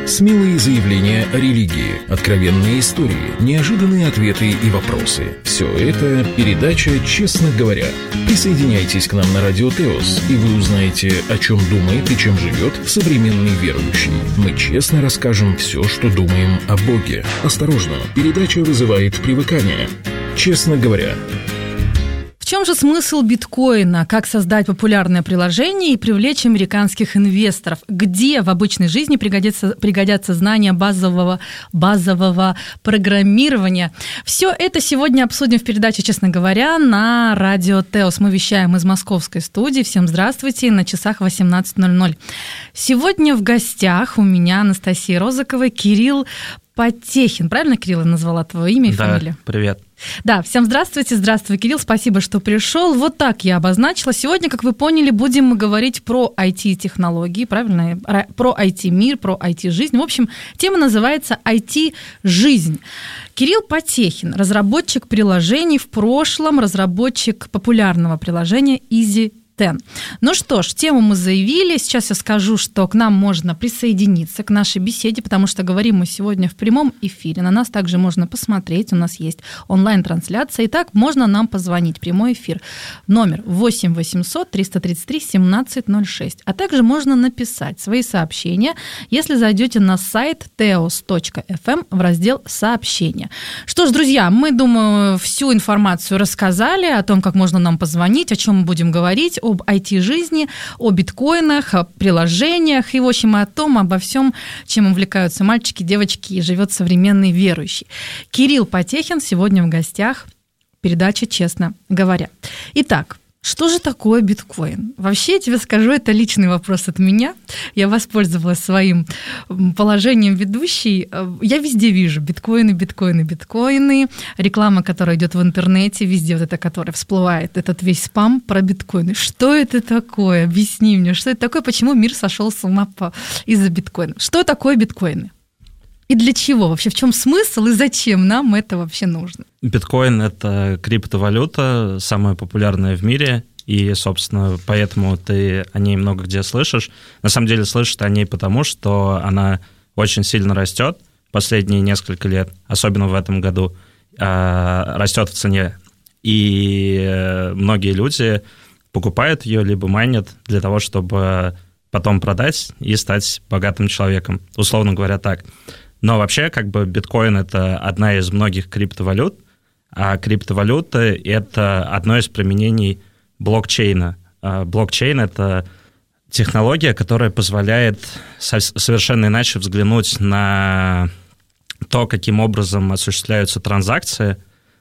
Смелые заявления о религии, откровенные истории, неожиданные ответы и вопросы. Все это передача «Честно говоря». Присоединяйтесь к нам на Радио Теос, и вы узнаете, о чем думает и чем живет современный верующий. Мы честно расскажем все, что думаем о Боге. Осторожно, передача вызывает привыкание. «Честно говоря». В чем же смысл биткоина? Как создать популярное приложение и привлечь американских инвесторов? Где в обычной жизни пригодятся знания базового программирования? Все это сегодня обсудим в передаче «Честно говоря» на Радио Теос. Мы вещаем из московской студии. Всем здравствуйте. На часах 18:00. Сегодня в гостях у меня Анастасия Розыкова, Кирилл Потехин. Правильно, Кирилл, я назвала твое имя и фамилию? Да, привет. Да, всем здравствуйте. Здравствуй, Кирилл, спасибо, что пришел. Вот так я обозначила. Сегодня, как вы поняли, будем мы говорить про IT-технологии, правильно? Про IT-мир, про IT-жизнь. В общем, тема называется IT-жизнь. Кирилл Потехин, разработчик приложений, в прошлом разработчик популярного приложения EasyTen. Ну что ж, тему мы заявили. Сейчас я скажу, что к нам можно присоединиться к нашей беседе, потому что говорим мы сегодня в прямом эфире. На нас также можно посмотреть. У нас есть онлайн-трансляция. Итак, можно нам позвонить. Прямой эфир. Номер 8 800 333 1706. А также можно написать свои сообщения, если зайдете на сайт teos.fm в раздел «Сообщения». Что ж, друзья, мы, думаю, всю информацию рассказали о том, как можно нам позвонить, о чем мы будем говорить, об IT-жизни, о биткоинах, о приложениях и, в общем, обо всем, чем увлекаются мальчики, девочки и живет современный верующий. Кирилл Потехин сегодня в гостях. Передача «Честно говоря». Итак, что же такое биткоин? Вообще, я тебе скажу, это личный вопрос от меня. Я воспользовалась своим положением ведущей. Я везде вижу биткоины. Реклама, которая идет в интернете, везде вот это, которая всплывает, этот весь спам про биткоины. Что это такое? Объясни мне, что это такое, почему мир сошел с ума из-за биткоина? Что такое биткоины? И для чего? Вообще, в чем смысл и зачем нам это вообще нужно? Биткоин — это криптовалюта, самая популярная в мире, и, собственно, поэтому ты о ней много где слышишь. На самом деле слышишь о ней потому, что она очень сильно растет последние несколько лет, особенно в этом году, растет в цене. И многие люди покупают ее, либо майнят для того, чтобы потом продать и стать богатым человеком, условно говоря, так. Но вообще, биткоин — это одна из многих криптовалют, а криптовалюта — это одно из применений блокчейна. Блокчейн — это технология, которая позволяет совершенно иначе взглянуть на то, каким образом осуществляются транзакции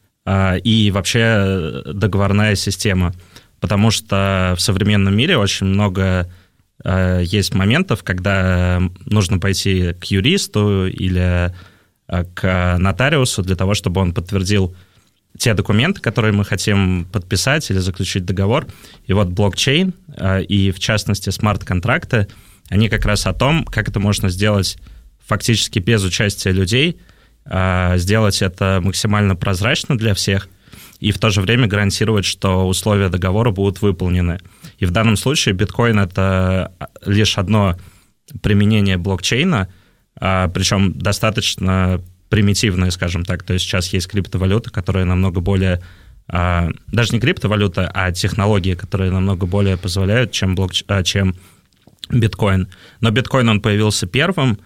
и вообще договорная система. Потому что в современном мире очень много есть моментов, когда нужно пойти к юристу или к нотариусу для того, чтобы он подтвердил те документы, которые мы хотим подписать или заключить договор. И вот блокчейн, и в частности смарт-контракты, они как раз о том, как это можно сделать фактически без участия людей, сделать это максимально прозрачно для всех, и в то же время гарантировать, что условия договора будут выполнены. И в данном случае биткоин — это лишь одно применение блокчейна, причем достаточно примитивное, скажем так. То есть сейчас есть криптовалюта, которая намного более... Даже не криптовалюта, а технологии, которые намного более позволяют, чем биткоин. Но биткоин, он появился первым.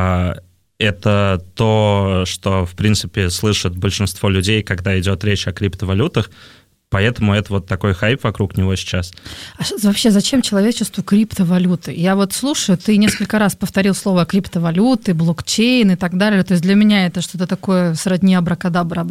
Это то, что, в принципе, слышит большинство людей, когда идет речь о криптовалютах, поэтому это вот такой хайп вокруг него сейчас. А вообще зачем человечеству криптовалюты? Я вот слушаю, ты несколько раз повторил слово криптовалюты, блокчейн и так далее. То есть для меня это что-то такое сродни абракадабра.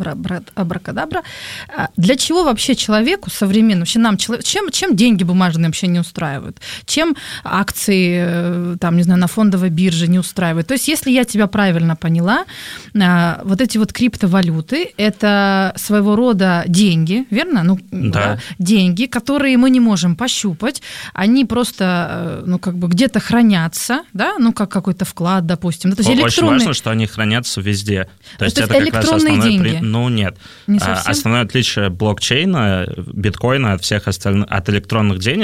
Для чего вообще человеку современному, вообще нам, чем деньги бумажные вообще не устраивают? Чем акции, там, не знаю, на фондовой бирже не устраивают? То есть если я тебя правильно поняла, вот эти вот криптовалюты – это своего рода деньги, верно? Да. Деньги, которые мы не можем пощупать, они просто, где-то хранятся, да, как какой-то вклад, допустим. То есть очень важно, что они хранятся везде. То есть это как раз основной деньги? Нет. Не совсем? Основное отличие блокчейна, биткоина от всех остальных, от электронных денег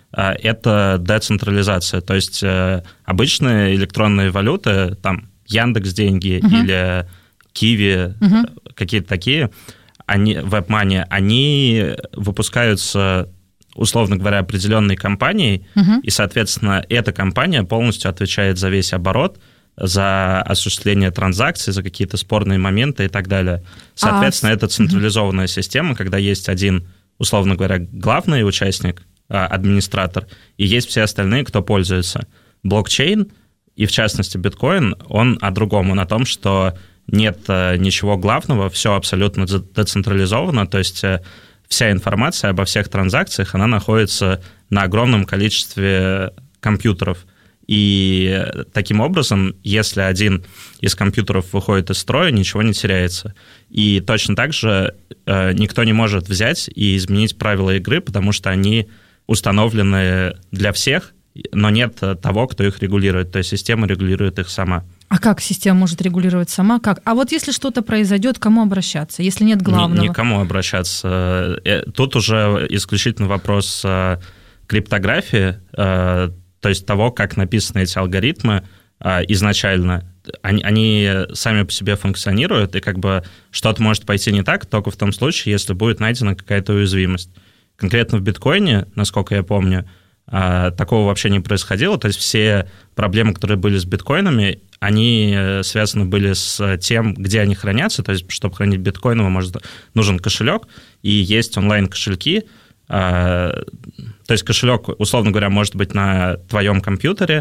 это децентрализация. То есть обычные электронные валюты, там Яндекс.Деньги или Киви, какие-то такие, WebMoney, они выпускаются, условно говоря, определенной компанией, и, соответственно, эта компания полностью отвечает за весь оборот, за осуществление транзакций, за какие-то спорные моменты и так далее. Соответственно, это централизованная система, когда есть один, условно говоря, главный участник, администратор, и есть все остальные, кто пользуется. Блокчейн, и в частности биткоин, он о другом, он о том, что нет ничего главного, все абсолютно децентрализовано, то есть вся информация обо всех транзакциях, она находится на огромном количестве компьютеров. И таким образом, если один из компьютеров выходит из строя, ничего не теряется. И точно так же никто не может взять и изменить правила игры, потому что они установлены для всех, но нет того, кто их регулирует. То есть система регулирует их сама. А как система может регулировать сама? Как? А вот если что-то произойдет, кому обращаться, если нет главного? Никому обращаться. Тут уже исключительно вопрос криптографии, то есть того, как написаны эти алгоритмы изначально. Они сами по себе функционируют, и как бы что-то может пойти не так только в том случае, если будет найдена какая-то уязвимость. Конкретно в биткоине, насколько я помню, такого вообще не происходило. То есть все проблемы, которые были с биткоинами, они связаны были с тем, где они хранятся. То есть, чтобы хранить биткоин, вам нужен кошелек, и есть онлайн-кошельки. То есть кошелек, условно говоря, может быть на твоем компьютере,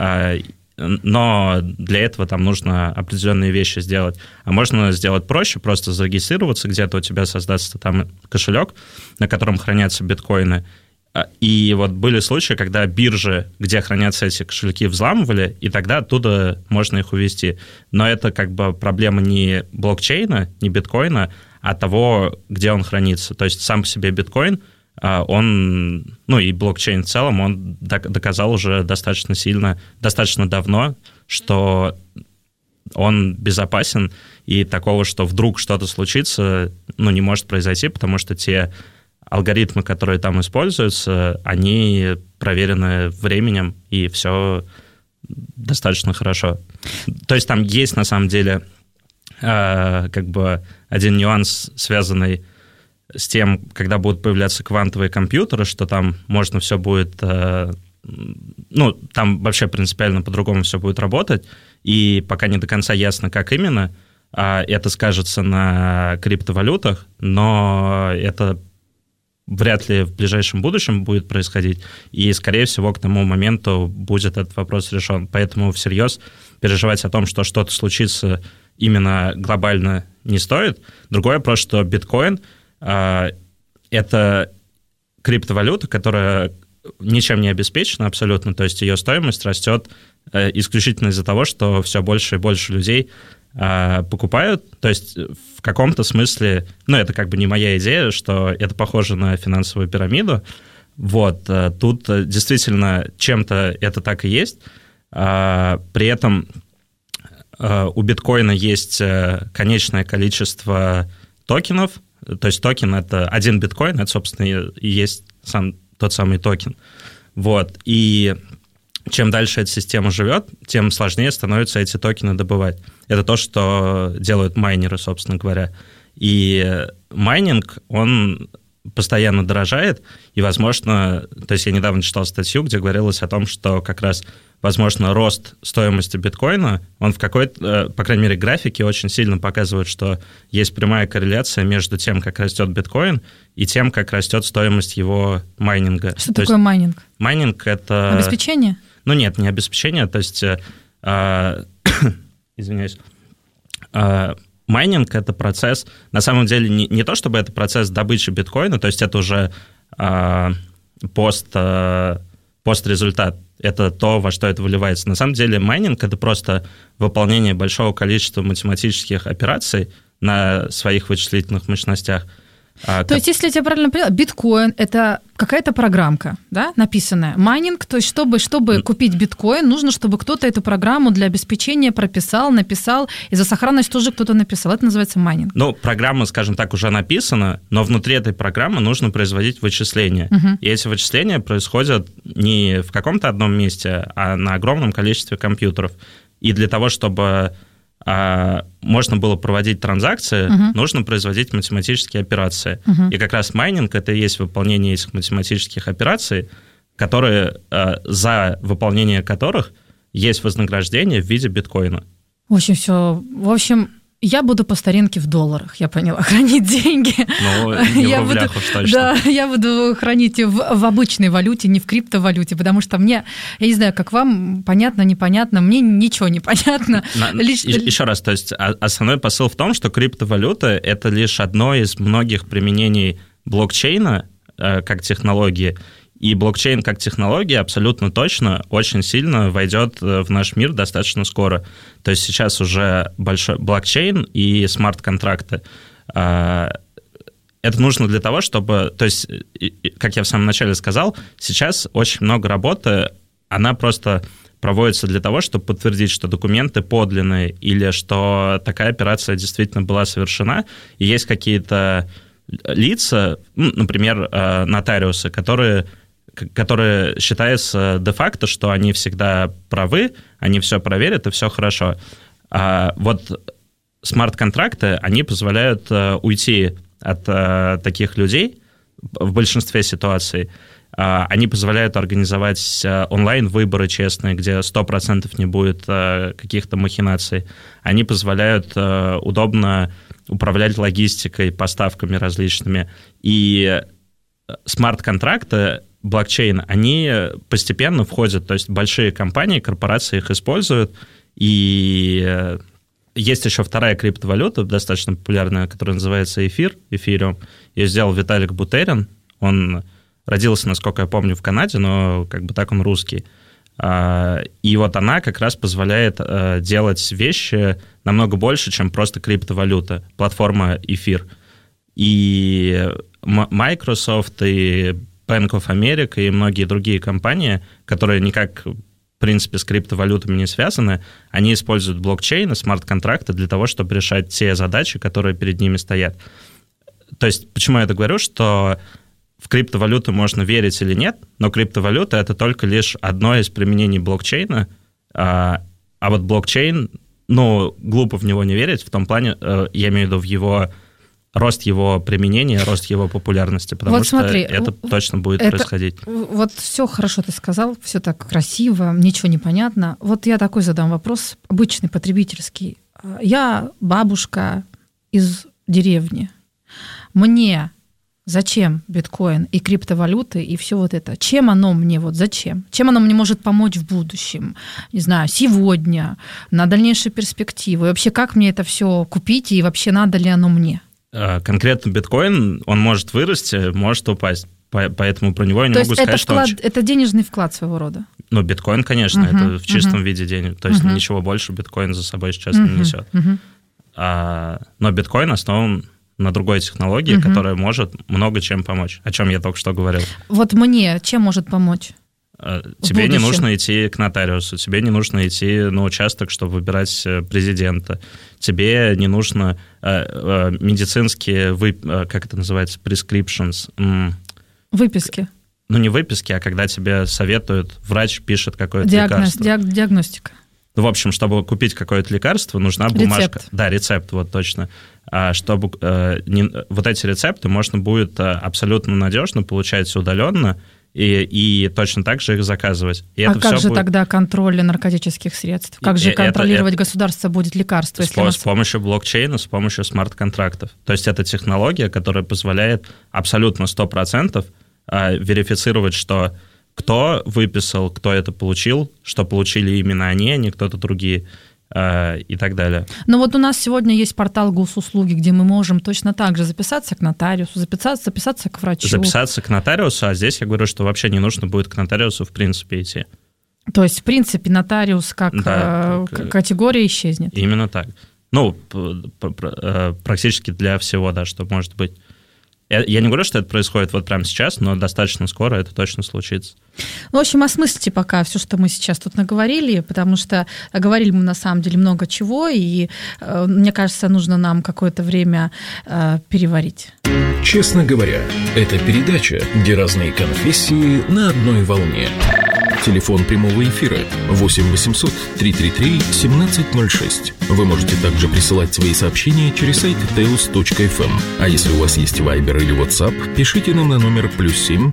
но для этого там нужно определенные вещи сделать. А можно сделать проще, просто зарегистрироваться, где-то у тебя создастся там кошелек, на котором хранятся биткоины. И вот были случаи, когда биржи, где хранятся эти кошельки, взламывали, и тогда оттуда можно их увести. Но это как бы проблема не блокчейна, не биткоина, а того, где он хранится. То есть сам по себе биткоин, он, ну и блокчейн в целом, он доказал уже достаточно сильно, достаточно давно, что он безопасен, и такого, что вдруг что-то случится, ну, не может произойти, потому что те алгоритмы, которые там используются, они проверены временем, и все достаточно хорошо. То есть там есть, на самом деле, как бы один нюанс, связанный с тем, когда будут появляться квантовые компьютеры, что там можно все будет... Ну, там вообще принципиально по-другому все будет работать, и пока не до конца ясно, как именно это скажется на криптовалютах, но это вряд ли в ближайшем будущем будет происходить, и, скорее всего, к тому моменту будет этот вопрос решен. Поэтому всерьез переживать о том, что что-то случится именно глобально, не стоит. Другой вопрос, что биткоин — это криптовалюта, которая ничем не обеспечена абсолютно, то есть ее стоимость растет исключительно из-за того, что все больше и больше людей покупают, то есть в каком-то смысле, ну, это как бы не моя идея, что это похоже на финансовую пирамиду, вот, тут действительно чем-то это так и есть, при этом у биткоина есть конечное количество токенов, то есть токен — это один биткоин, это, собственно, и есть сам тот самый токен, вот, и чем дальше эта система живет, тем сложнее становится эти токены добывать. Это то, что делают майнеры, собственно говоря. И майнинг, он постоянно дорожает, и, возможно, то есть я недавно читал статью, где говорилось о том, что как раз, возможно, рост стоимости биткоина, он в какой-то, по крайней мере, графике очень сильно показывает, что есть прямая корреляция между тем, как растет биткоин, и тем, как растет стоимость его майнинга. Что такое майнинг? Майнинг — это... Обеспечение? Ну нет, не обеспечение, то есть, извиняюсь, майнинг — это процесс, на самом деле не то, чтобы это процесс добычи биткоина, то есть это уже пострезультат, это то, во что это выливается. На самом деле майнинг — это просто выполнение большого количества математических операций на своих вычислительных мощностях, То есть, если я тебя правильно поняла, биткоин – это какая-то программка, да, написанная. Майнинг, то есть, чтобы купить биткоин, нужно, чтобы кто-то эту программу для обеспечения прописал, написал, и за сохранность тоже кто-то написал. Это называется майнинг. Ну, программа, скажем так, уже написана, но внутри этой программы нужно производить вычисления. И эти вычисления происходят не в каком-то одном месте, а на огромном количестве компьютеров. И для того, чтобы можно было проводить транзакции, нужно производить математические операции. И как раз майнинг – это и есть выполнение этих математических операций, за выполнение которых есть вознаграждение в виде биткоина. В общем, я буду по старинке в долларах, я поняла, хранить деньги. Ну, не в рублях уж точно. Да, я буду хранить в обычной валюте, не в криптовалюте, потому что мне, я не знаю, как вам, понятно, непонятно, мне ничего не понятно. Еще раз, то есть основной посыл в том, что криптовалюта – это лишь одно из многих применений блокчейна как технологии, и блокчейн как технология абсолютно точно очень сильно войдет в наш мир достаточно скоро. То есть сейчас уже большой блокчейн и смарт-контракты. Это нужно для того, чтобы... То есть, как я в самом начале сказал, сейчас очень много работы, она просто проводится для того, чтобы подтвердить, что документы подлинные или что такая операция действительно была совершена, и есть какие-то лица, например, нотариусы, которые считается де-факто, что они всегда правы, они все проверят, и все хорошо. А вот смарт-контракты, они позволяют уйти от таких людей в большинстве ситуаций. Они позволяют организовать онлайн-выборы честные, где 100% не будет каких-то махинаций. Они позволяют удобно управлять логистикой, поставками различными. И смарт-контракты, блокчейн, они постепенно входят, то есть большие компании, корпорации их используют, и есть еще вторая криптовалюта, достаточно популярная, которая называется эфириум. Ее сделал Виталик Бутерин, он родился, насколько я помню, в Канаде, но как бы так он русский. И вот она как раз позволяет делать вещи намного больше, чем просто криптовалюта, платформа эфир. И Microsoft, и Bank of America и многие другие компании, которые никак, в принципе, с криптовалютами не связаны, они используют блокчейн и смарт-контракты для того, чтобы решать те задачи, которые перед ними стоят. То есть, почему я это говорю, что в криптовалюту можно верить или нет, но криптовалюта — это только лишь одно из применений блокчейна, а вот блокчейн, глупо в него не верить, в том плане, я имею в виду в его... рост его применения, рост его популярности, потому что это точно будет происходить. Вот все хорошо ты сказал, все так красиво, ничего не понятно. Вот я такой задам вопрос, обычный, потребительский. Я бабушка из деревни. Мне зачем биткоин и криптовалюты и все вот это? Чем оно мне, зачем? Чем оно мне может помочь в будущем? Не знаю, сегодня, на дальнейшие перспективы? И вообще, как мне это все купить и вообще надо ли оно мне? Конкретно биткоин, он может вырасти, может упасть, поэтому про него я не могу сказать, что... Это денежный вклад своего рода? Биткоин, конечно, это в чистом виде денег, то есть ничего больше биткоин за собой сейчас не несет. Но биткоин основан на другой технологии, которая может много чем помочь, о чем я только что говорил. Вот мне чем может помочь? Тебе не нужно идти к нотариусу, тебе не нужно идти на участок, чтобы выбирать президента, тебе не нужно медицинские, как это называется, prescriptions. Выписки. Не выписки, а когда тебе советуют, врач пишет какое-то лекарство. Диагностика. В общем, чтобы купить какое-то лекарство, нужна бумажка. Рецепт. Да, рецепт, вот точно. А чтобы вот эти рецепты можно будет абсолютно надежно получать удаленно, и точно так же их заказывать. И это как же тогда контроль наркотических средств? Как же контролировать государство будет лекарство? С помощью блокчейна, с помощью смарт-контрактов. То есть это технология, которая позволяет абсолютно 100% верифицировать, что кто выписал, кто это получил, что получили именно они, а не кто-то другие. И так далее. Но вот у нас сегодня есть портал госуслуги, где мы можем точно так же записаться к нотариусу, записаться к врачу. Записаться к нотариусу, а здесь я говорю, что вообще не нужно будет к нотариусу в принципе идти. То есть, в принципе, нотариус как категория исчезнет? Именно так. Практически для всего, да, что может быть. Я не говорю, что это происходит вот прямо сейчас, но достаточно скоро это точно случится. В общем, осмыслите пока все, что мы сейчас тут наговорили, потому что говорили мы на самом деле много чего, и, мне кажется, нужно нам какое-то время переварить. Честно говоря, это передача, где разные конфессии на одной волне. Телефон прямого эфира 8 800 333 1706. Вы можете также присылать свои сообщения через сайт teos.fm. А если у вас есть Viber или WhatsApp, пишите нам на номер +7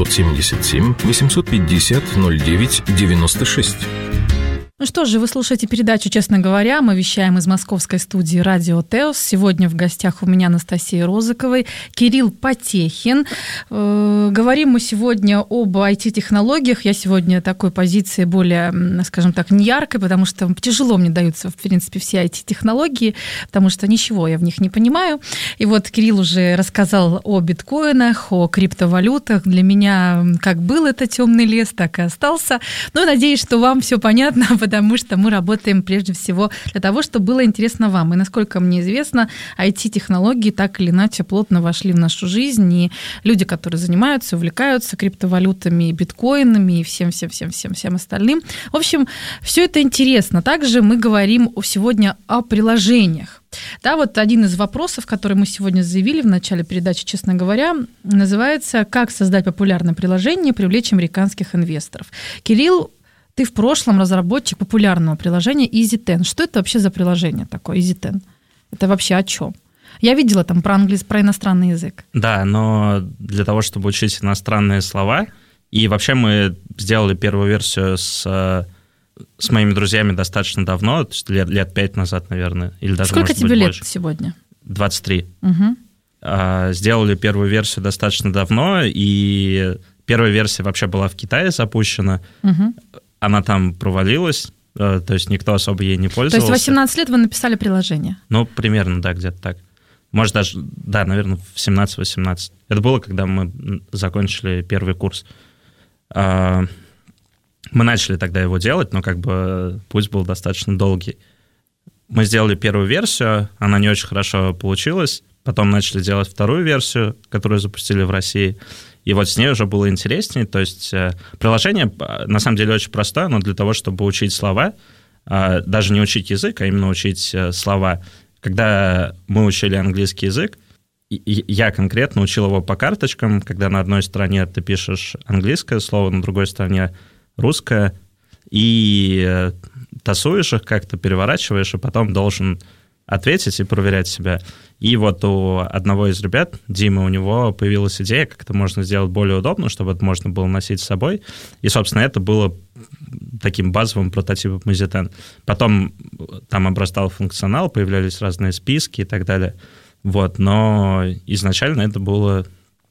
977 850 09 96. Ну что же, вы слушаете передачу «Честно говоря». Мы вещаем из московской студии «Радио Теос». Сегодня в гостях у меня Анастасия Розыковой, Кирилл Потехин. Говорим мы сегодня об IT-технологиях. Я сегодня такой позиции более, скажем так, не яркой, потому что тяжело мне даются, в принципе, все IT-технологии, потому что ничего я в них не понимаю. И вот Кирилл уже рассказал о биткоинах, о криптовалютах. Для меня как был это темный лес, так и остался. Но надеюсь, что вам все понятно, потому что мы работаем прежде всего для того, чтобы было интересно вам. И насколько мне известно, IT-технологии так или иначе плотно вошли в нашу жизнь, и люди, которые занимаются, увлекаются криптовалютами, биткоинами и всем остальным. В общем, все это интересно. Также мы говорим сегодня о приложениях. Да, вот один из вопросов, который мы сегодня заявили в начале передачи, честно говоря, называется «Как создать популярное приложение и привлечь американских инвесторов». Кирилл, ты в прошлом разработчик популярного приложения EasyTen. Что это вообще за приложение такое, EasyTen? Это вообще о чем? Я видела там про иностранный язык. Да, но для того, чтобы учить иностранные слова, и вообще мы сделали первую версию с моими друзьями достаточно давно, то есть лет 5 назад, наверное, или даже, сколько может тебе быть, лет больше. Сегодня? 23. Угу. Сделали первую версию достаточно давно, и первая версия вообще была в Китае запущена. Угу. Она там провалилась, то есть никто особо ей не пользовался. То есть в 18 лет вы написали приложение? Ну, примерно, да, где-то так. Может, даже, да, наверное, в 17-18. Это было, когда мы закончили первый курс. Мы начали тогда его делать, но как бы путь был достаточно долгий. Мы сделали первую версию, она не очень хорошо получилась. Потом начали делать вторую версию, которую запустили в России. И вот с ней уже было интереснее. То есть приложение, на самом деле, очень простое, но для того, чтобы учить слова, даже не учить язык, а именно учить слова. Когда мы учили английский язык, я конкретно учил его по карточкам, когда на одной стороне ты пишешь английское слово, на другой стороне русское, и тасуешь их как-то, переворачиваешь, и потом должен ответить и проверять себя. И вот у одного из ребят, Димы, у него появилась идея, как это можно сделать более удобно, чтобы это можно было носить с собой. И, собственно, это было таким базовым прототипом EasyTen. Потом там обрастал функционал, появлялись разные списки и так далее. Вот. Но изначально это было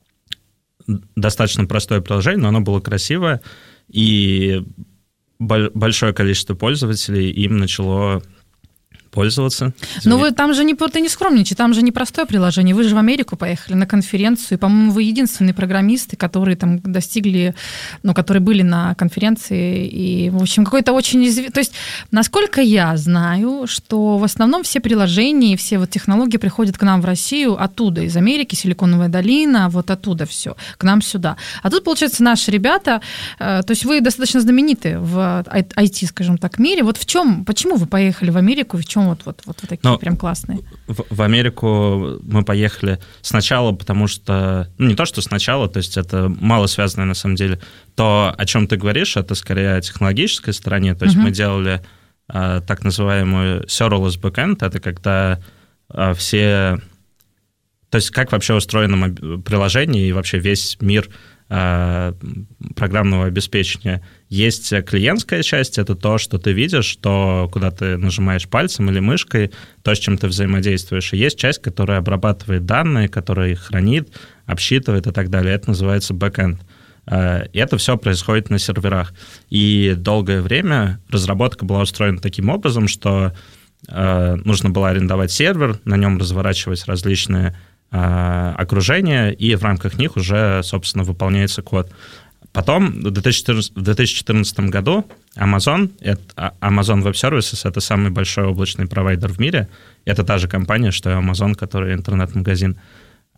достаточно простое приложение, но оно было красивое, и большое количество пользователей им начало пользоваться. Но вы там же ты не скромничай, там же не простое приложение. Вы же в Америку поехали на конференцию, и, по-моему, вы единственные программисты, которые там достигли, которые были на конференции. И, в общем, какой-то очень... То есть, насколько я знаю, что в основном все приложения, все вот технологии приходят к нам в Россию оттуда, из Америки, Силиконовая долина, вот оттуда все, к нам сюда. А тут, получается, наши ребята, то есть вы достаточно знамениты в IT, скажем так, мире. Вот почему вы поехали в Америку, в чем вот такие прям классные? В Америку мы поехали сначала, потому что... не то, что сначала, то есть это мало связано на самом деле. То, о чем ты говоришь, это скорее о технологической стороне. То есть мы делали так называемую serverless backend. Это когда все... То есть как вообще устроено приложение и вообще весь мир программного обеспечения. Есть клиентская часть, это то, что ты видишь, куда ты нажимаешь пальцем или мышкой, то, с чем ты взаимодействуешь. И есть часть, которая обрабатывает данные, которая их хранит, обсчитывает и так далее. Это называется бэкэнд. И это все происходит на серверах. И долгое время разработка была устроена таким образом, что нужно было арендовать сервер, на нем разворачивать различные окружения, и в рамках них уже, собственно, выполняется код. Потом, в 2014 году Amazon Web Services — это самый большой облачный провайдер в мире. Это та же компания, что и Amazon, который интернет-магазин.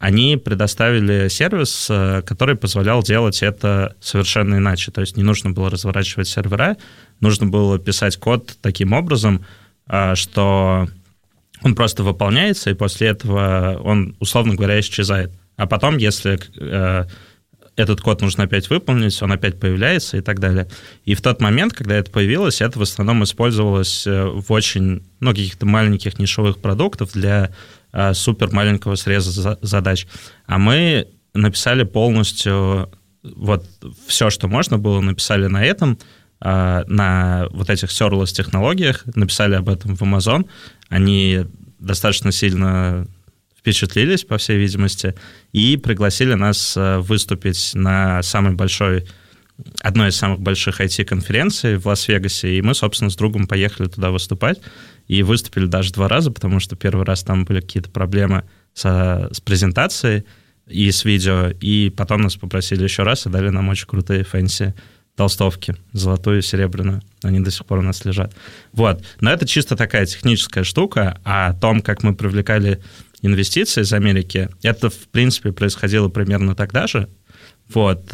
они предоставили сервис, который позволял делать это совершенно иначе. То есть не нужно было разворачивать сервера, нужно было писать код таким образом, что он просто выполняется, и после этого он, условно говоря, исчезает. А потом, если этот код нужно опять выполнить, он опять появляется и так далее. И в тот момент, когда это появилось, это в основном использовалось в очень каких-то маленьких нишевых продуктов для супер маленького среза задач. А мы написали полностью вот все, что можно было, написали на этом, на вот этих serverless технологиях, написали об этом в Amazon. Они достаточно сильно впечатлились, по всей видимости, и пригласили нас выступить на одной из самых больших IT-конференций в Лас-Вегасе, и мы, собственно, с другом поехали туда выступать, и выступили даже 2 раза, потому что первый раз там были какие-то проблемы с презентацией и с видео, и потом нас попросили еще раз и дали нам очень крутые фэнси толстовки, золотую и серебряную. Они до сих пор у нас лежат. Вот. Но это чисто такая техническая штука, а о том, как мы привлекали инвестиции из Америки, это, в принципе, происходило примерно тогда же. Вот.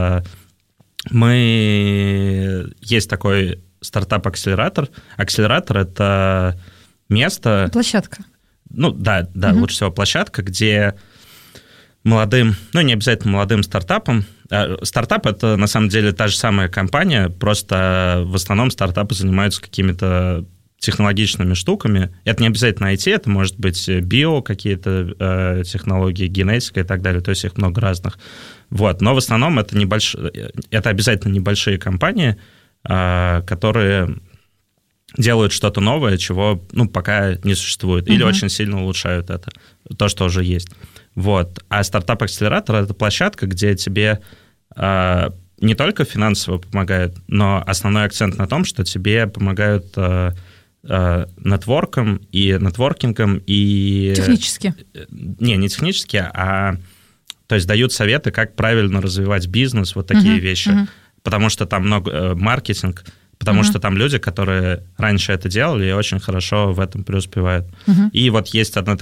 Есть такой стартап-акселератор. Акселератор — это место... Площадка. Да, лучше всего площадка, где молодым, не обязательно молодым стартапам. Стартап — это, на самом деле, та же самая компания, просто в основном стартапы занимаются какими-то технологичными штуками. Это не обязательно IT, это может быть био какие-то технологии, генетика и так далее, то есть их много разных. Вот. Но в основном это обязательно небольшие компании, которые делают что-то новое, чего пока не существует, или очень сильно улучшают это, то, что уже есть. Вот. А стартап-акселератор — это площадка, где тебе не только финансово помогают, но основной акцент на том, что тебе помогают нетворкингом и... Технически. Не технически, то есть дают советы, как правильно развивать бизнес, вот такие вещи. Потому что там много маркетинг, потому что там люди, которые раньше это делали, и очень хорошо в этом преуспевают. И вот есть одна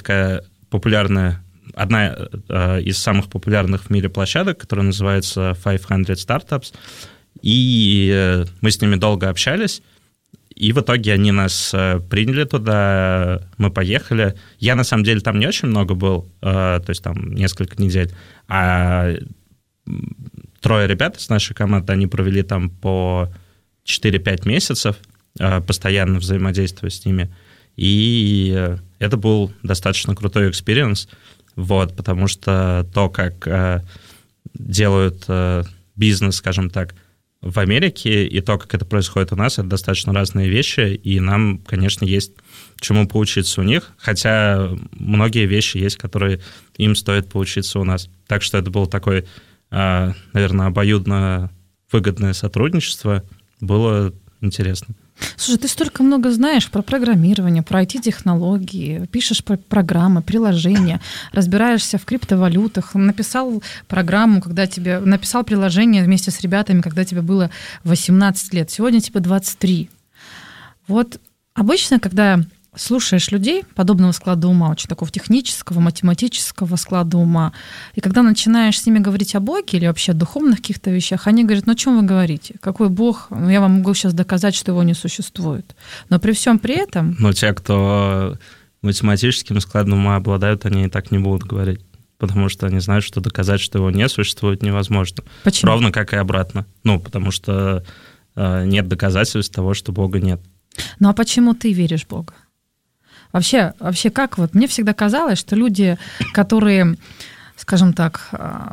из самых популярных в мире площадок, которая называется 500 Startups, и мы с ними долго общались, и в итоге они нас приняли туда, мы поехали. Я, на самом деле, там не очень много был, то есть там несколько недель, а 3 ребят из нашей команды, они провели там по 4-5 месяцев, постоянно взаимодействуя с ними, и это был достаточно крутой экспириенс, вот, потому что то, как делают бизнес, скажем так, в Америке, и то, как это происходит у нас, это достаточно разные вещи, и нам, конечно, есть чему поучиться у них, хотя многие вещи есть, которые им стоит поучиться у нас. Так что это было такое, наверное, обоюдно выгодное сотрудничество. Было интересно. Слушай, ты столько много знаешь про программирование, про IT-технологии, пишешь про программы, приложения, разбираешься в криптовалютах, написал приложение вместе с ребятами, когда тебе было 18 лет, сегодня тебе 23. Вот обычно, когда слушаешь людей подобного склада ума, очень такого технического, математического склада ума, и когда начинаешь с ними говорить о Боге или вообще о духовных каких-то вещах, они говорят: о чем вы говорите? Какой Бог? Я вам могу сейчас доказать, что его не существует. Но при всем при этом... Но те, кто математическим складом ума обладают, они и так не будут говорить, потому что они знают, что доказать, что его не существует, невозможно. Почему? Ровно как и обратно. Потому что нет доказательств того, что Бога нет. Ну а почему ты веришь в Бога? Вообще как вот? Мне всегда казалось, что люди, которые, скажем так,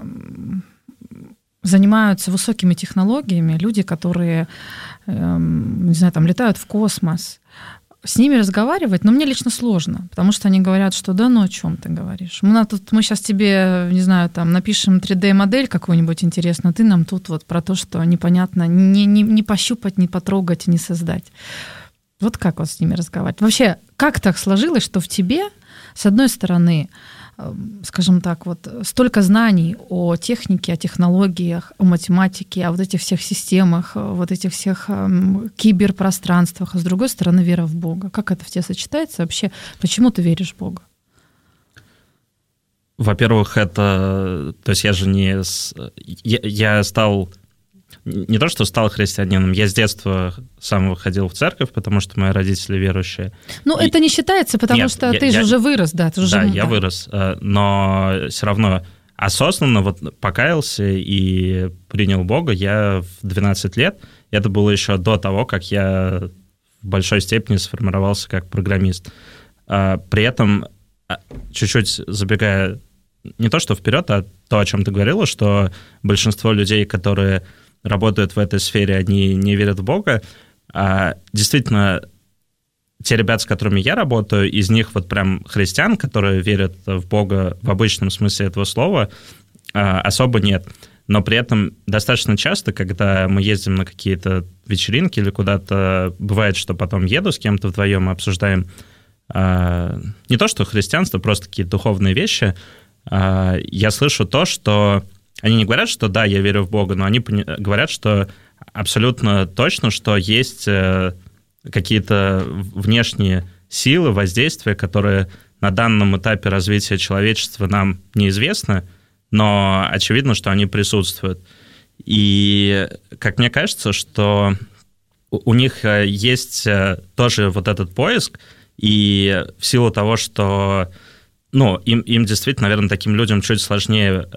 занимаются высокими технологиями, люди, которые, не знаю, там летают в космос, с ними разговаривать, но мне лично сложно, потому что они говорят, что о чем ты говоришь? Мы сейчас тебе, не знаю, там напишем 3D-модель какую-нибудь интересную, ты нам тут вот про то, что непонятно, не пощупать, не потрогать, не создать. Вот как вот с ними разговаривать? Вообще, как так сложилось, что в тебе, с одной стороны, скажем так, вот столько знаний о технике, о технологиях, о математике, о вот этих всех системах, вот этих всех киберпространствах, а с другой стороны, вера в Бога. Как это в тебе сочетается вообще? Почему ты веришь в Бога? Во-первых, это... То есть я же не... Я стал... Не то, что стал христианином, я с детства сам ходил в церковь, потому что мои родители верующие. Ну, это не считается, потому что ты же уже вырос, да? Ты уже, я вырос, но все равно осознанно вот покаялся и принял Бога я в 12 лет. Это было еще до того, как я в большой степени сформировался как программист. При этом, чуть-чуть забегая не то что вперед, а то, о чем ты говорила, что большинство людей, которые работают в этой сфере, они не верят в Бога. Действительно, те ребята, с которыми я работаю, из них вот прям христиан, которые верят в Бога в обычном смысле этого слова, особо нет. Но при этом достаточно часто, когда мы ездим на какие-то вечеринки или куда-то, бывает, что потом еду с кем-то вдвоем, обсуждаем не то что христианство, просто какие-то духовные вещи, я слышу то, что они не говорят, что да, я верю в Бога, но они говорят, что абсолютно точно, что есть какие-то внешние силы, воздействия, которые на данном этапе развития человечества нам неизвестны, но очевидно, что они присутствуют. И, как мне кажется, что у них есть тоже вот этот поиск, и в силу того, что им действительно, наверное, таким людям чуть сложнее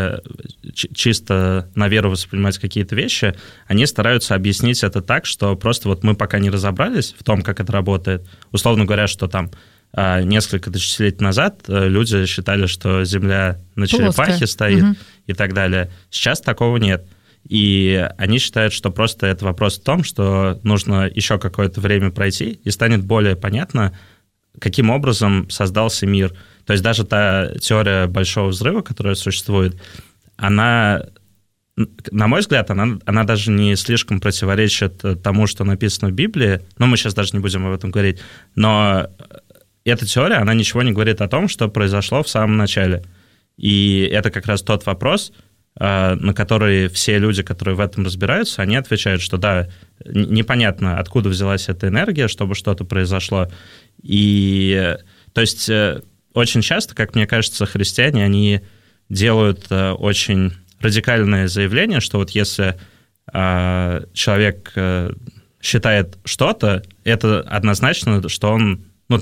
чисто на веру воспринимать какие-то вещи, они стараются объяснить это так, что просто вот мы пока не разобрались в том, как это работает. Условно говоря, что там несколько тысячелетий назад люди считали, что Земля на черепахе стоит и так далее. Сейчас такого нет. И они считают, что просто это вопрос в том, что нужно еще какое-то время пройти, и станет более понятно, каким образом создался мир. То есть даже та теория Большого взрыва, которая существует, она, на мой взгляд, она даже не слишком противоречит тому, что написано в Библии, но мы сейчас даже не будем об этом говорить, но эта теория, она ничего не говорит о том, что произошло в самом начале. И это как раз тот вопрос, на который все люди, которые в этом разбираются, они отвечают, что да, непонятно, откуда взялась эта энергия, чтобы что-то произошло. И, то есть, очень часто, как мне кажется, христиане, они делают очень радикальное заявление, что вот если человек считает что-то, это однозначно, что он,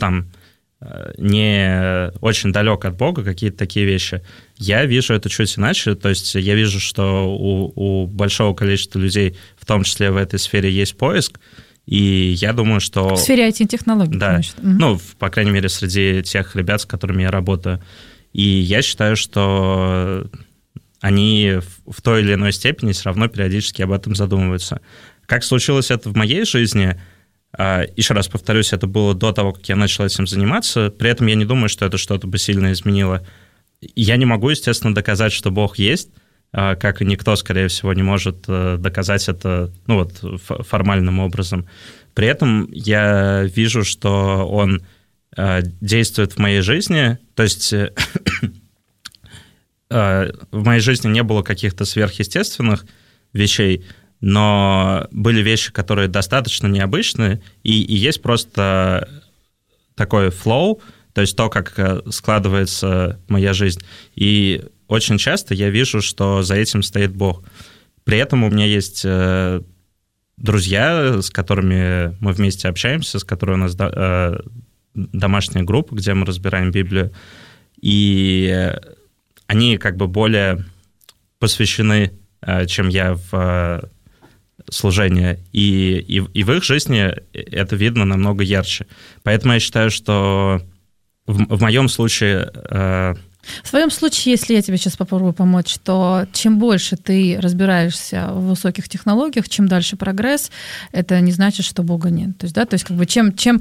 не очень далек от Бога, какие-то такие вещи. Я вижу это чуть иначе, то есть я вижу, что у большого количества людей, в том числе в этой сфере, есть поиск, и я думаю, что... В сфере IT-технологий, да, конечно. По крайней мере, среди тех ребят, с которыми я работаю. И я считаю, что они в той или иной степени все равно периодически об этом задумываются. Как случилось это в моей жизни... Еще раз повторюсь, это было до того, как я начал этим заниматься. При этом я не думаю, что это что-то бы сильно изменило. Я не могу, естественно, доказать, что Бог есть, как и никто, скорее всего, не может доказать это формальным образом. При этом я вижу, что Он действует в моей жизни. То есть в моей жизни не было каких-то сверхъестественных вещей, но были вещи, которые достаточно необычные, и есть просто такой flow, то есть то, как складывается моя жизнь. И очень часто я вижу, что за этим стоит Бог. При этом у меня есть друзья, с которыми мы вместе общаемся, с которыми у нас домашняя группа, где мы разбираем Библию, и они как бы более посвящены, чем я в служение, и в их жизни это видно намного ярче. Поэтому я считаю, что в моем случае... В твоем случае, если я тебе сейчас попробую помочь, то чем больше ты разбираешься в высоких технологиях, чем дальше прогресс, это не значит, что Бога нет. То есть как бы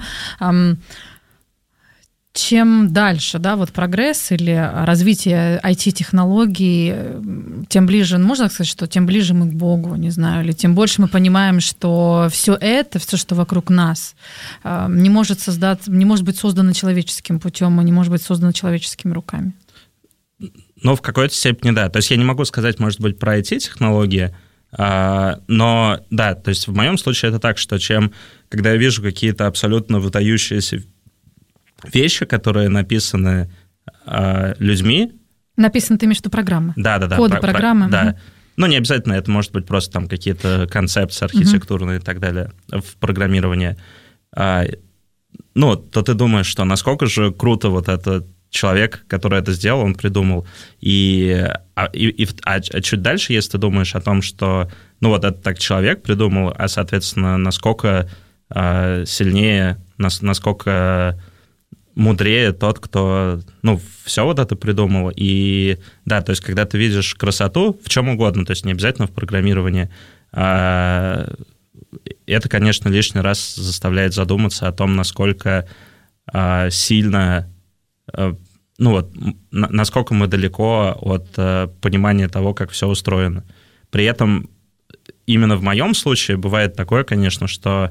чем дальше, прогресс или развитие IT-технологий, тем ближе, можно сказать, что тем ближе мы к Богу, не знаю, или тем больше мы понимаем, что все, что вокруг нас, не может быть создано человеческим путем, и не может быть создано человеческими руками. В какой-то степени, да. То есть я не могу сказать, может быть, про IT-технологии, но, да, то есть в моем случае это так, что когда я вижу какие-то абсолютно выдающиеся вещи, которые написаны людьми, Написано, ты имеешь в виду программы? Да. Коды программы. Да. Ну, не обязательно, это может быть просто там какие-то концепции архитектурные и так далее в программировании. Ну, то ты думаешь, что насколько же круто вот этот человек, который это сделал, он придумал. А чуть дальше, если ты думаешь о том, что, ну, вот этот так человек придумал, а, соответственно, насколько сильнее, насколько мудрее тот, кто, ну, все вот это придумал. И да, то есть, когда ты видишь красоту в чем угодно, то есть не обязательно в программировании, это, конечно, лишний раз заставляет задуматься о том, насколько сильно, ну вот, насколько мы далеко от понимания того, как все устроено. При этом именно в моем случае бывает такое, конечно, что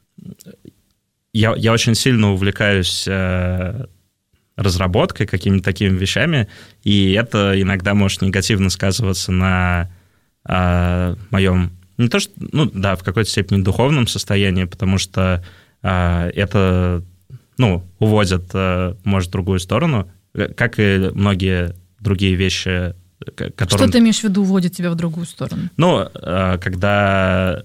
я очень сильно увлекаюсь разработкой, какими-то такими вещами, и это иногда может негативно сказываться на моем, не то что, ну да, в какой-то степени духовном состоянии, потому что это, ну, уводит, может, в другую сторону, как и многие другие вещи, которые... Что ты имеешь в виду, уводит тебя в другую сторону? Ну, когда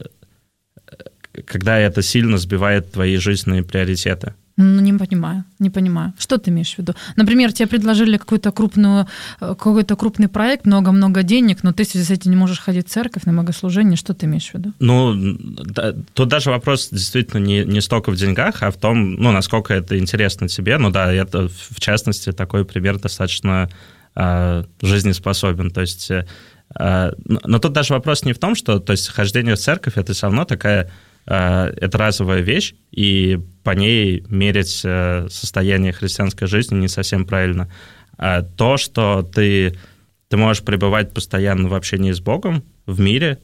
это сильно сбивает твои жизненные приоритеты. Ну, не понимаю. Что ты имеешь в виду? Например, тебе предложили какой-то крупный проект, много-много денег, но ты в связи с этим не можешь ходить в церковь на богослужение. Что ты имеешь в виду? Ну, да, тут даже вопрос действительно не столько в деньгах, а в том, ну, насколько это интересно тебе. Ну да, это, в частности, такой пример достаточно жизнеспособен. То есть, но тут даже вопрос не в том, что, то есть, хождение в церковь — это все равно такая... Это разовая вещь, и по ней мерить состояние христианской жизни не совсем правильно. А то, что ты можешь пребывать постоянно в общении с Богом, в мире,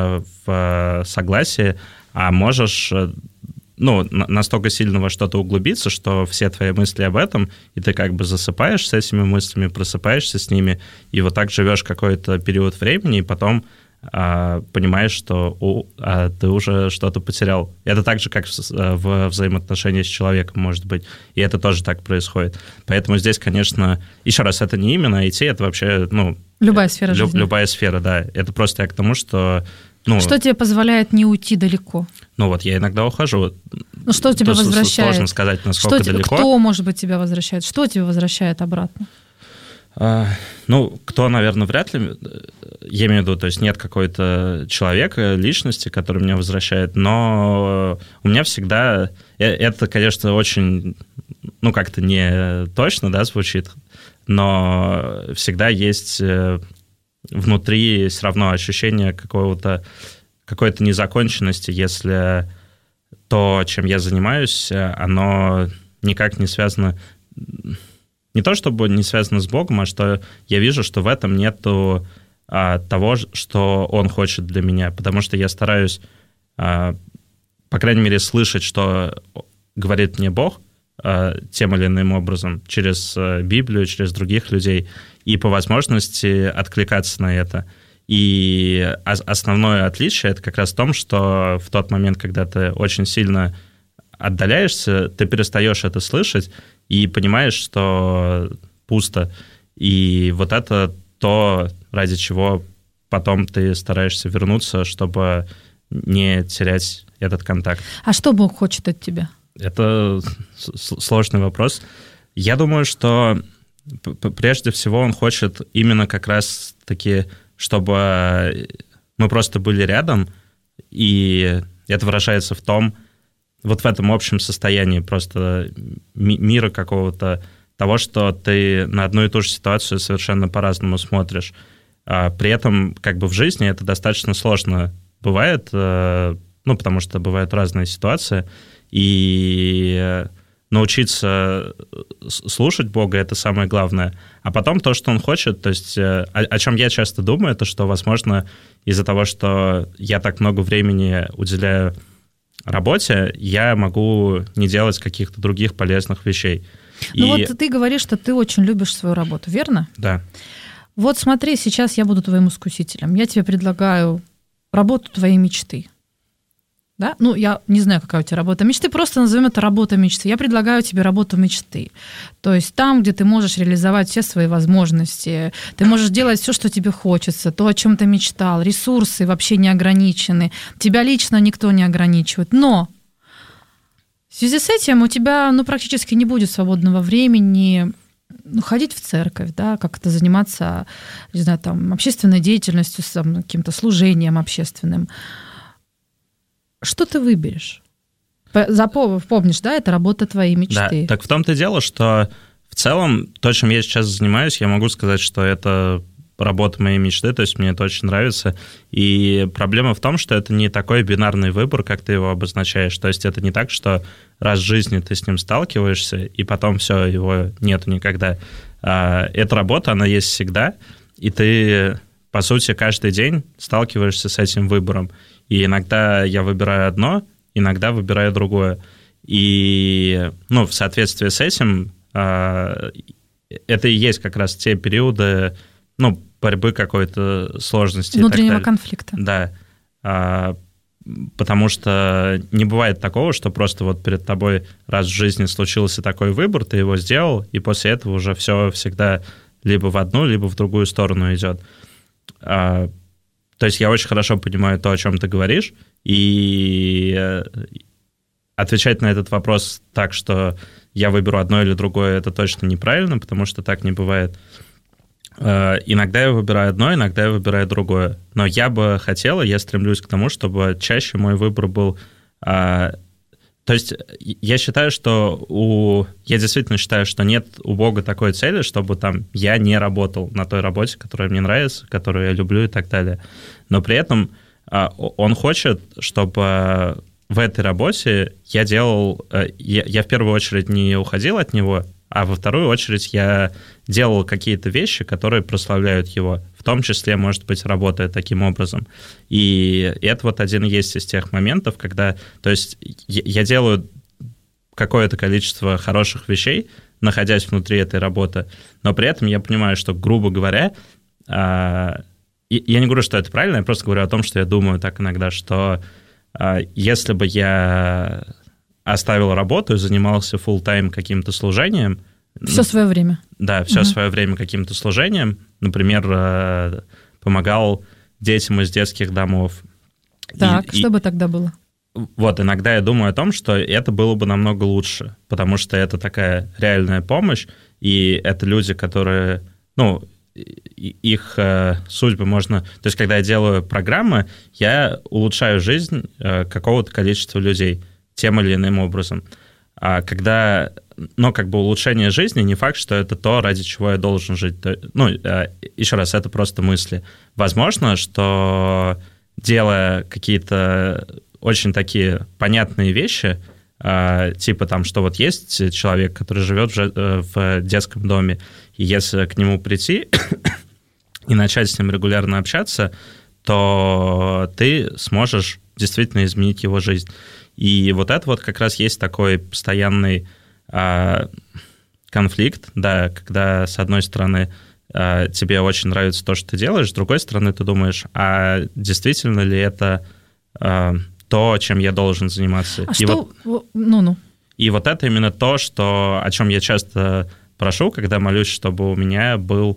в согласии, а можешь, ну, настолько сильно во что-то углубиться, что все твои мысли об этом, и ты как бы засыпаешь с этими мыслями, просыпаешься с ними, и вот так живешь какой-то период времени, и потом понимаешь, что ты уже что-то потерял. Это так же, как в взаимоотношениях с человеком, может быть. И это тоже так происходит. Поэтому здесь, конечно, еще раз, это не именно IT, это вообще, ну... Любая сфера жизни. Любая сфера, да. Это просто я к тому, что... Ну, что тебе позволяет не уйти далеко? Ну вот, я иногда ухожу. Ну что тебя возвращает? Сложно сказать, насколько далеко. Кто, может быть, тебя возвращает? Что тебя возвращает обратно? Ну, кто, наверное, вряд ли, я имею в виду, то есть нет какой-то человека, личности, который меня возвращает, но у меня всегда, это, конечно, очень, ну, как-то не точно, да, звучит, но всегда есть внутри все равно ощущение какой-то незаконченности, если то, чем я занимаюсь, оно никак не связано... Не то, чтобы не связано с Богом, а что я вижу, что в этом нету того, что Он хочет для меня, потому что я стараюсь, по крайней мере, слышать, что говорит мне Бог тем или иным образом, через Библию, через других людей, и по возможности откликаться на это. И основное отличие — это как раз в том, что в тот момент, когда ты очень сильно отдаляешься, ты перестаешь это слышать, и понимаешь, что пусто. И вот это то, ради чего потом ты стараешься вернуться, чтобы не терять этот контакт. А что Бог хочет от тебя? Это сложный вопрос. Я думаю, что прежде всего Он хочет именно как раз-таки, чтобы мы просто были рядом, и это выражается в том, вот в этом общем состоянии просто мира какого-то, того, что ты на одну и ту же ситуацию совершенно по-разному смотришь. При этом как бы в жизни это достаточно сложно бывает, ну, потому что бывают разные ситуации, и научиться слушать Бога — это самое главное. А потом то, что Он хочет, то есть о чем я часто думаю, это что, возможно, из-за того, что я так много времени уделяю работе, я могу не делать каких-то других полезных вещей. Ну вот ты говоришь, что ты очень любишь свою работу, верно? Да. Вот смотри, сейчас я буду твоим искусителем. Я тебе предлагаю работу твоей мечты. да? Ну, я не знаю, какая у тебя работа мечты, просто назовем это работа мечты. Я предлагаю тебе работу мечты. То есть там, где ты можешь реализовать все свои возможности, ты можешь делать все, что тебе хочется, то, о чем ты мечтал, ресурсы вообще не ограничены, тебя лично никто не ограничивает. Но в связи с этим у тебя, практически не будет свободного времени ходить в церковь, да, как-то заниматься, не знаю, там, общественной деятельностью, каким-то служением общественным. Что ты выберешь? Помнишь, да, это работа твоей мечты. Да, так в том-то и дело, что в целом то, чем я сейчас занимаюсь, я могу сказать, что это работа моей мечты, то есть мне это очень нравится. И проблема в том, что это не такой бинарный выбор, как ты его обозначаешь. То есть это не так, что раз в жизни ты с ним сталкиваешься, и потом все, его нету никогда. Эта работа, она есть всегда, и ты, по сути, каждый день сталкиваешься с этим выбором. И иногда я выбираю одно, иногда выбираю другое. И, в соответствии с этим, это и есть как раз те периоды, борьбы какой-то сложности. Внутреннего конфликта. Да. Потому что не бывает такого, что просто вот перед тобой раз в жизни случился такой выбор, ты его сделал, и после этого уже все всегда либо в одну, либо в другую сторону идет. То есть я очень хорошо понимаю то, о чем ты говоришь, и отвечать на этот вопрос так, что я выберу одно или другое, это точно неправильно, потому что так не бывает. Иногда я выбираю одно, иногда я выбираю другое. Но я бы хотел, я стремлюсь к тому, чтобы чаще мой выбор был... То есть я считаю, что я действительно считаю, что нет у Бога такой цели, чтобы там я не работал на той работе, которая мне нравится, которую я люблю и так далее. Но при этом Он хочет, чтобы в этой работе я делал... Я в первую очередь не уходил от Него, а во вторую очередь я делал какие-то вещи, которые прославляют Его, в том числе, может быть, работая таким образом. И это вот один есть из тех моментов, когда... То есть я делаю какое-то количество хороших вещей, находясь внутри этой работы, но при этом я понимаю, что, грубо говоря, я не говорю, что это правильно, я просто говорю о том, что я думаю так иногда, что если бы я оставил работу и занимался full-time каким-то служением... Все свое время. Да, все свое время каким-то служением. Например, помогал детям из детских домов. Так, что бы тогда было? Вот, иногда я думаю о том, что это было бы намного лучше, потому что это такая реальная помощь, и это люди, которые... их судьбы можно... То есть, когда я делаю программы, я улучшаю жизнь какого-то количества людей тем или иным образом. А когда... улучшение жизни не факт, что это то, ради чего я должен жить. Еще раз, это просто мысли. Возможно, что делая какие-то очень такие понятные вещи, типа там, что вот есть человек, который живет в детском доме, и если к нему прийти и начать с ним регулярно общаться, то ты сможешь действительно изменить его жизнь. И вот это вот как раз есть такой постоянный конфликт, да, когда, с одной стороны, тебе очень нравится то, что ты делаешь, с другой стороны, ты думаешь, а действительно ли это то, чем я должен заниматься? И вот это именно то, о чем я часто прошу, когда молюсь, чтобы у меня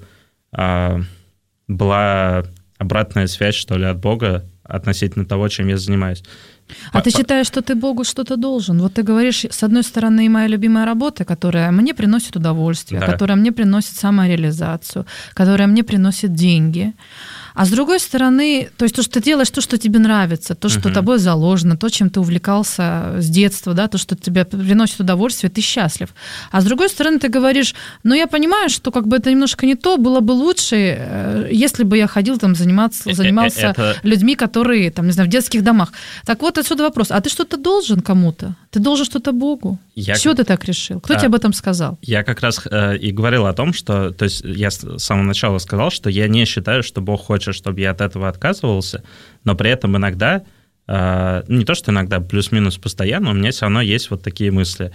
была обратная связь, что ли, от Бога относительно того, чем я занимаюсь. А ты считаешь, что ты Богу что-то должен? Вот ты говоришь, с одной стороны, моя любимая работа, которая мне приносит удовольствие, да, которая мне приносит самореализацию, которая мне приносит деньги. А с другой стороны, то есть то, что ты делаешь, то, что тебе нравится, то, что тобой заложено, то, чем ты увлекался с детства, да, то, что тебе приносит удовольствие, ты счастлив. А с другой стороны, ты говоришь, я понимаю, что как бы это немножко не то, было бы лучше, если бы я ходил там занимался людьми, которые там, не знаю, в детских домах. Так вот, отсюда вопрос. А ты что-то должен кому-то? Ты должен что-то Богу? Чего ты так решил? Кто тебе об этом сказал? Я как раз и говорил о том, что... То есть я с самого начала сказал, что я не считаю, что Бог хочет, чтобы я от этого отказывался, но при этом иногда, не то что иногда, плюс-минус постоянно, у меня все равно есть вот такие мысли.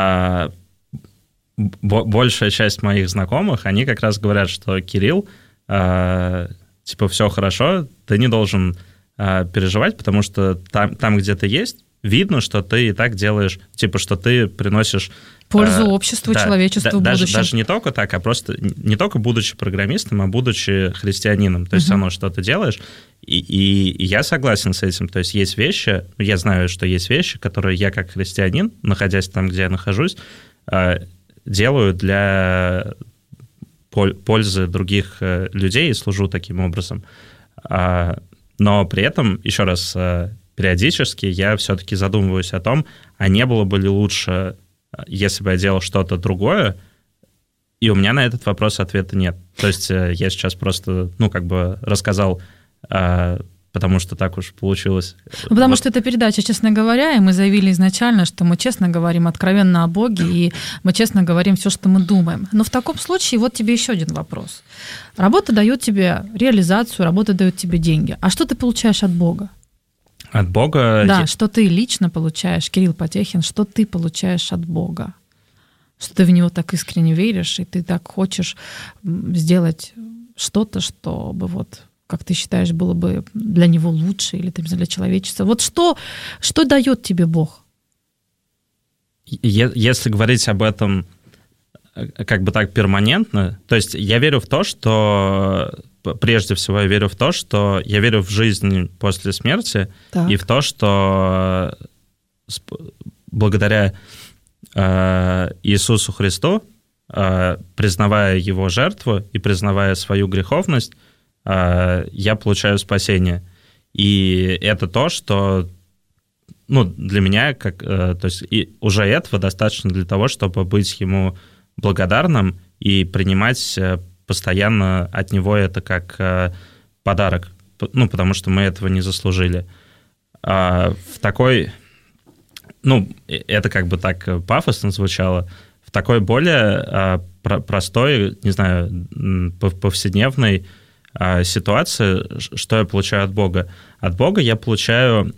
Большая часть моих знакомых, они как раз говорят, что Кирилл, все хорошо, ты не должен переживать, потому что там, где ты есть, видно, что ты и так делаешь, типа, что ты приносишь... Пользу обществу, человечеству в будущем. Даже не только так, а просто не только будучи программистом, а будучи христианином. То есть оно что ты делаешь, и я согласен с этим. То есть есть вещи, я знаю, что есть вещи, которые я как христианин, находясь там, где я нахожусь, делаю для пользы других людей и служу таким образом. Но при этом, еще раз, периодически я все-таки задумываюсь о том, а не было бы ли лучше, если бы я делал что-то другое, и у меня на этот вопрос ответа нет. То есть я сейчас просто, рассказал, потому что так уж получилось. Потому что это передача «Честно говоря», и мы заявили изначально, что мы честно говорим откровенно о Боге, и мы честно говорим все, что мы думаем. Но в таком случае вот тебе еще один вопрос. Работа дает тебе реализацию, работа дает тебе деньги. А что ты получаешь от Бога? От Бога? Да, что ты лично получаешь, Кирилл Потехин, что ты получаешь от Бога? Что ты в Него так искренне веришь, и ты так хочешь сделать что-то, чтобы вот, как ты считаешь, было бы для Него лучше или для человечества. Вот что дает тебе Бог? Если говорить об этом как бы так перманентно, то есть я верю в то, что... Прежде всего, я верю в то, что я верю в жизнь после смерти, и в то, что благодаря Иисусу Христу, признавая Его жертву и признавая свою греховность, я получаю спасение. И это то, что для меня, то есть уже этого достаточно для того, чтобы быть Ему благодарным и принимать постоянно от Него это как подарок, потому что мы этого не заслужили. В такой, это как бы так пафосно звучало, в такой более простой, не знаю, повседневной ситуации, что я получаю от Бога? От Бога я получаю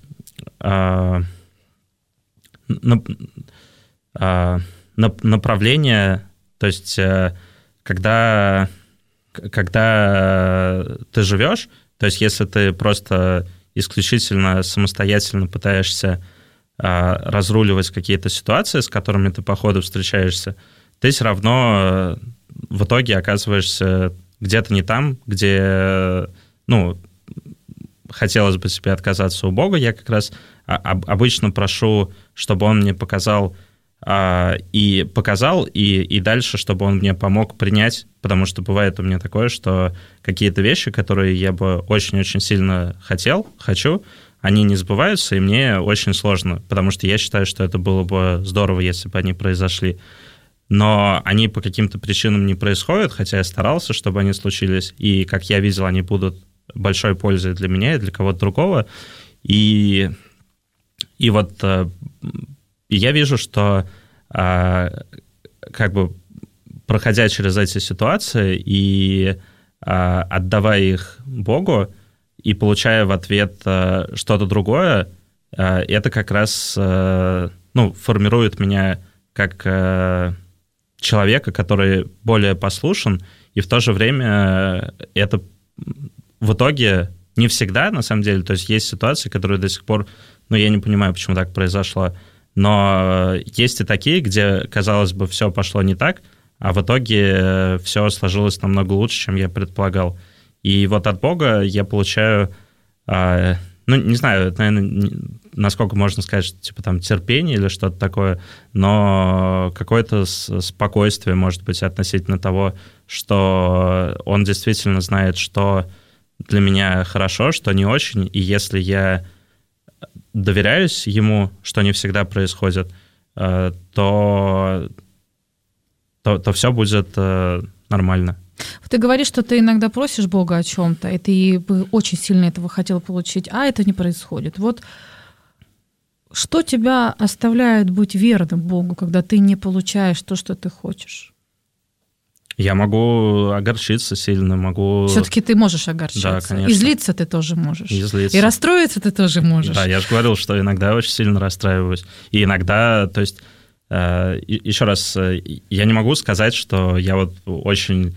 направление, то есть когда ты живешь, то есть если ты просто исключительно самостоятельно пытаешься разруливать какие-то ситуации, с которыми ты по ходу встречаешься, ты все равно в итоге оказываешься где-то не там, где, хотелось бы себе отказаться у Бога. Я как раз обычно прошу, чтобы Он мне показал, и дальше, чтобы Он мне помог принять, потому что бывает у меня такое, что какие-то вещи, которые я бы очень-очень сильно хочу, они не сбываются, и мне очень сложно, потому что я считаю, что это было бы здорово, если бы они произошли. Но они по каким-то причинам не происходят, хотя я старался, чтобы они случились, и, как я видел, они будут большой пользой для меня и для кого-то другого. И вот я вижу, что как бы проходя через эти ситуации и отдавая их Богу и получая в ответ что-то другое, это как раз формирует меня как человека, который более послушен, и в то же время это в итоге не всегда, на самом деле, то есть есть ситуации, которые до сих пор, я не понимаю, почему так произошло, но есть и такие, где, казалось бы, все пошло не так, а в итоге все сложилось намного лучше, чем я предполагал. И вот от Бога я получаю, не знаю, наверное, насколько можно сказать, что типа там терпение или что-то такое, но какое-то спокойствие, может быть, относительно того, что Он действительно знает, что для меня хорошо, что не очень, и если я доверяюсь Ему, что не всегда происходит, то все будет нормально. Ты говоришь, что ты иногда просишь Бога о чем-то, и ты бы очень сильно этого хотел получить, а это не происходит. Вот что тебя оставляет быть верным Богу, когда ты не получаешь то, что ты хочешь? Я могу огорчиться сильно, могу... Все-таки ты можешь огорчиться. Да, конечно. И злиться ты тоже можешь. И злиться. И расстроиться ты тоже можешь. Да, я же говорил, что иногда очень сильно расстраиваюсь. И иногда, то есть, еще раз, я не могу сказать, что я вот очень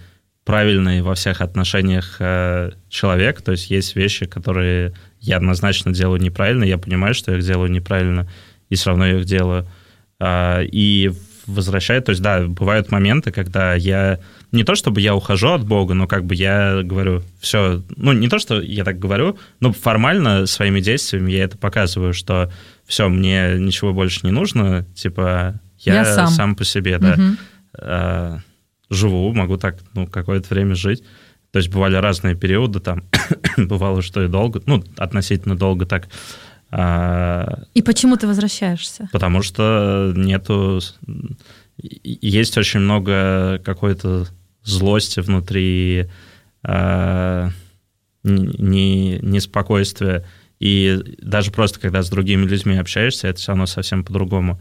правильный во всех отношениях человек, то есть есть вещи, которые я однозначно делаю неправильно, я понимаю, что я их делаю неправильно, и все равно я их делаю. И возвращаю, то есть, да, бывают моменты, когда я, не то чтобы я ухожу от Бога, но как бы я говорю, все, ну, не то, что я так говорю, но формально своими действиями я это показываю, что все, мне ничего больше не нужно, типа, я сам по себе, да, живу, могу так, ну, какое-то время жить. То есть бывали разные периоды, там, бывало, что и долго, ну, относительно долго так. И почему ты возвращаешься? Потому что есть очень много какой-то злости внутри, неспокойствия. И даже просто, когда с другими людьми общаешься, это все равно совсем по-другому.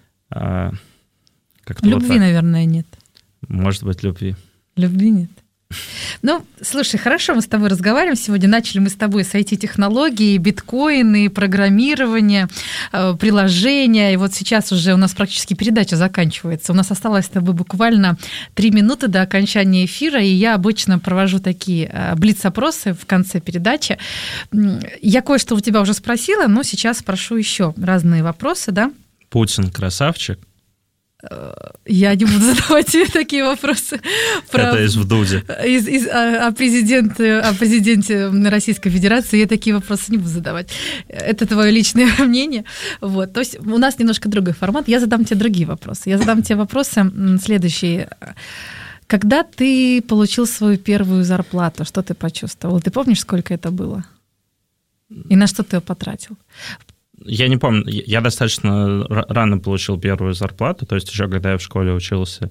Любви, вот, наверное, нет. Может быть, любви. Любви нет. Ну, слушай, хорошо, мы с тобой разговариваем сегодня. Начали мы с тобой с IT-технологий, биткоины, программирование, приложения. И вот сейчас уже у нас практически передача заканчивается. У нас осталось с тобой буквально 3 минуты до окончания эфира, и я обычно провожу такие блиц-опросы в конце передачи. Я кое-что у тебя уже спросила, но сейчас спрошу еще разные вопросы, да? Путин красавчик? Я не буду задавать тебе такие вопросы. Это из ВДУДи. О президенте Российской Федерации я такие вопросы не буду задавать. Это твое личное мнение. Вот. То есть у нас немножко другой формат. Я задам тебе другие вопросы. Я задам тебе вопросы следующие. Когда ты получил свою первую зарплату, что ты почувствовал? Ты помнишь, сколько это было? И на что ты ее потратил? Я не помню, я достаточно рано получил первую зарплату, то есть еще когда я в школе учился.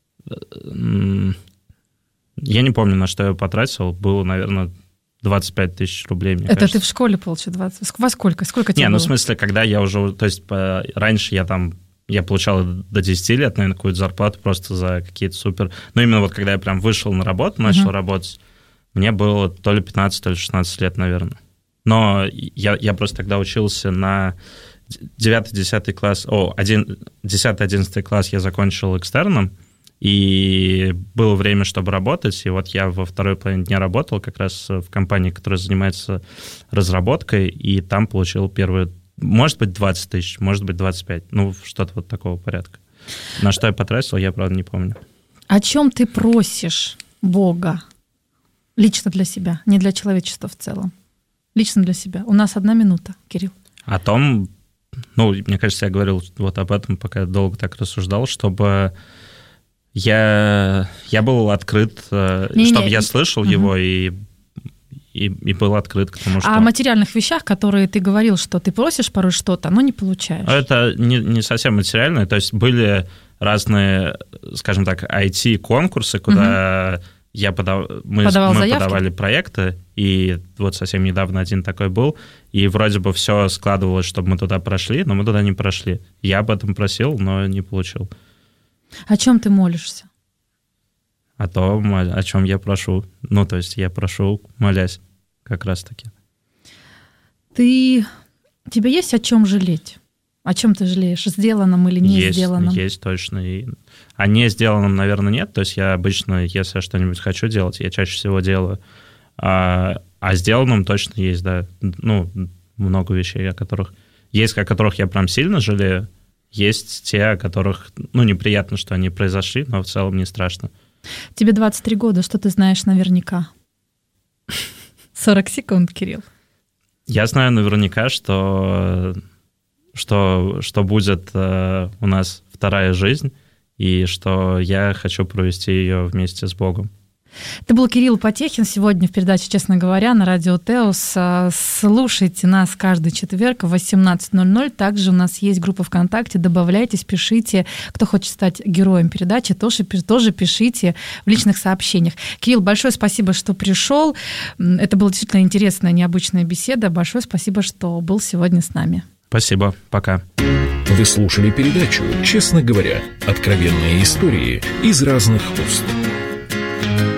Я не помню, на что я потратил, было, наверное, 25 тысяч рублей, мне кажется. Это ты в школе получил 20? Во сколько? Сколько тебе было? Ну, в смысле, когда я уже, то есть раньше я получал до 10 лет, наверное, какую-то зарплату просто за какие-то супер... Ну, именно вот когда я прям вышел на работу, начал работать, мне было то ли 15, то ли 16 лет, наверное. Но я просто тогда учился на 9-10 класс, 10-11 класс я закончил экстерном, и было время, чтобы работать, и вот я во второй половине дня работал как раз в компании, которая занимается разработкой, и там получил первые, может быть, 20 тысяч, может быть, 25, ну, что-то вот такого порядка. На что я потратил, я, правда, не помню. О чем ты просишь Бога лично для себя, не для человечества в целом? Лично для себя. У нас 1 минута, Кирилл. О том, ну, мне кажется, я говорил вот об этом, пока я долго так рассуждал, чтобы я был открыт, чтобы я слышал его и был открыт к тому, что... О материальных вещах, которые ты говорил, что ты просишь порой что-то, но не получаешь. Это не совсем материальное, то есть были разные, скажем так, IT-конкурсы, куда... Мы подавали проекты, и вот совсем недавно один такой был, и вроде бы все складывалось, чтобы мы туда прошли, но мы туда не прошли. Я об этом просил, но не получил. О чем ты молишься? О том, о чем я прошу. Ну, то есть я прошу, молясь, как раз-таки. Тебе есть о чем жалеть? О чем ты жалеешь? Сделанном или не сделанном? Есть, точно. А не сделанном, наверное, нет. То есть я обычно, если я что-нибудь хочу делать, я чаще всего делаю. А сделанном точно есть, да. Ну, много вещей, о которых я прям сильно жалею. Есть те, о которых, ну, неприятно, что они произошли, но в целом не страшно. Тебе 23 года, что ты знаешь наверняка? 40 секунд, Кирилл. Я знаю наверняка, что будет у нас вторая жизнь, и что я хочу провести ее вместе с Богом. Это был Кирилл Потехин сегодня в передаче «Честно говоря» на радио Теос. Слушайте нас каждый четверг в 18:00. Также у нас есть группа ВКонтакте. Добавляйтесь, пишите. Кто хочет стать героем передачи, тоже пишите в личных сообщениях. Кирилл, большое спасибо, что пришел. Это была действительно интересная, необычная беседа. Большое спасибо, что был сегодня с нами. Спасибо. Пока. Вы слушали передачу «Честно говоря». Откровенные истории из разных уст.